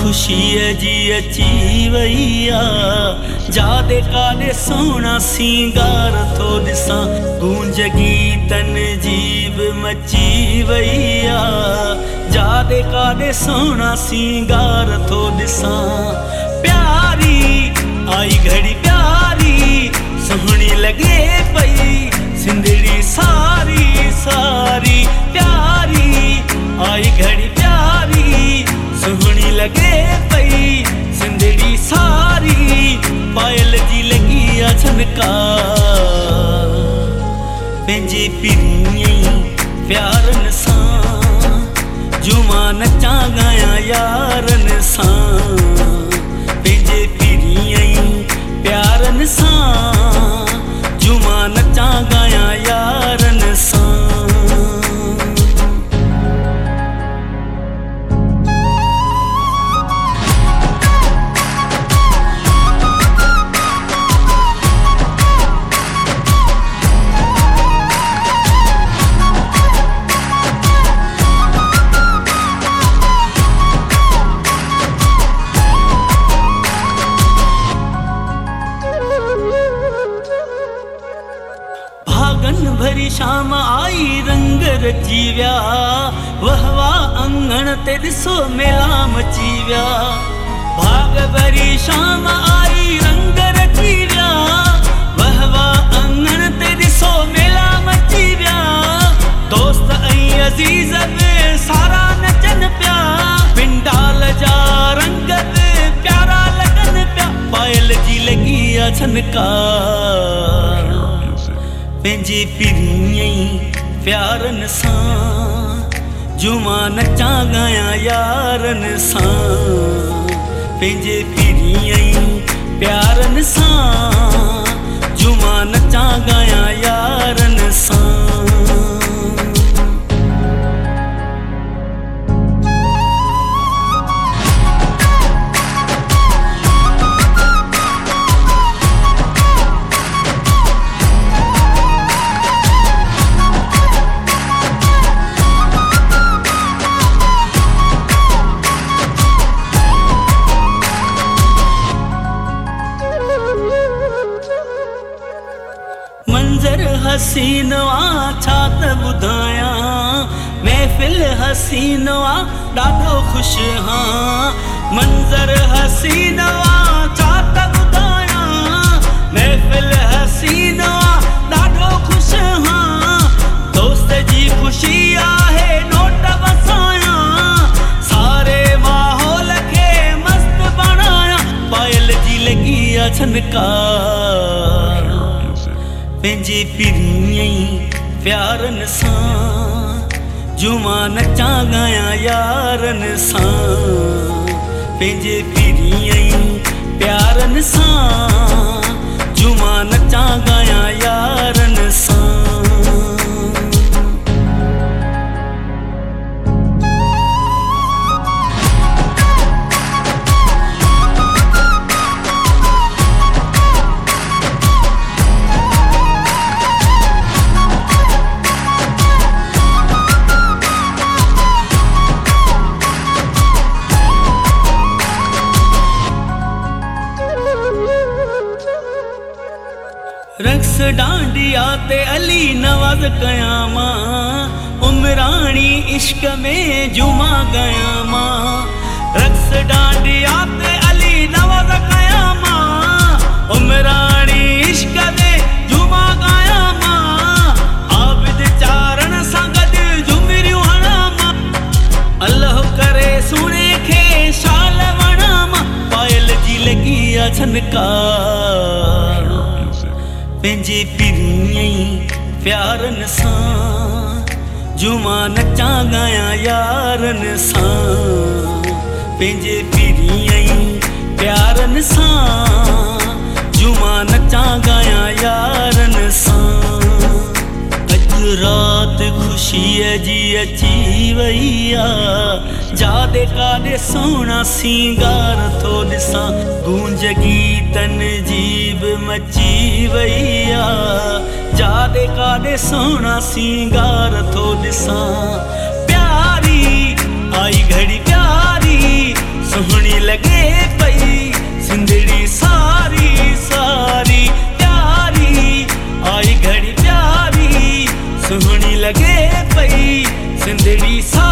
खुशी जी अची वैया जादे काॾे सोना सिंगार थो ॾिसां गूंज गीतन जीव मची वैया जादे काॾे सोना सिंगार थो ॾिसां प्यारी आई घड़ी प्यारी सोहणी लगे पई सिंधड़ी सारी सारी प्यारी आई घड़ी प्यारी सोहणी लगे पई सिंधड़ी सारी पायल जी लगी आ झनका पंहिंजे पिरीअ प्यारन सां जुमा नचा गाया यारन सां पंहिंजे पिरीअ प्यारन सां जुमा नचा गाया यारन सां भरी शाम आई रंग रची विया वाह वाह अंगण ते ॾिसो मेला मची विया भाग भरी शाम आई रंग रची विया वाह वाह अंगण ते ॾिसो मेला मची विया दोस्त ऐं अज़ीज़ बि सारा नचन पिया पिंडाल जा रंग बि प्यारा लॻनि पिया पायल जी लगी आ झनका पंहिंजे पिरीअ प्यारन सां जुमा नचा गाया यारन सां पंहिंजे पिरीअ प्यारन सां जुमा नचा गाया यारन सां मंज़र हसीन छा त ॿुधायां महफ़िल हसीन ॾाढो ख़ुशि हाँ मंज़र हसीन छा त ॿुधायां महफ़िल हसीन ॾाढो ख़ुशि हाँ दोस्त जी ख़ुशी आहे नोट वसायां सारे माहौल खे मस्त बणायां पायल जी लगी आ झनका पंहिंजे पिरीअ प्यारन सां जुमा नचा गाया यारन सां पंहिंजे पिरीअ प्यारन सां जुमा नचा गाया यारन सां रक्स डांडिया ते अली नवाज़ कया मां उमरानी इश्क में जुमा गया मां रक्स डांडिया ते अली नवाज़ कया मां उमरानी इश्क में जुमा गया मां आबिद चारण सां गॾु झुमरियूं हणा मां अल्लाह करे सुणे खे शाल वणा मां पायल जी लगी आ झनका पंहिंजे पिरीअ प्यारन सां जुमा नचा गाया यारन सां पंहिंजे पिरीअ प्यारन सां जुमा नचा गाया यारन सां अॼु राति ख़ुशीअ जी अची वैया जादे काॾे सोना सिंगार थो ॾिसां गूंज गीतन जीव मची वैया जादे काॾे सोना सिंगार थो ॾिसां प्यारी आई घड़ी प्यारी सोहणी थदड़ी सा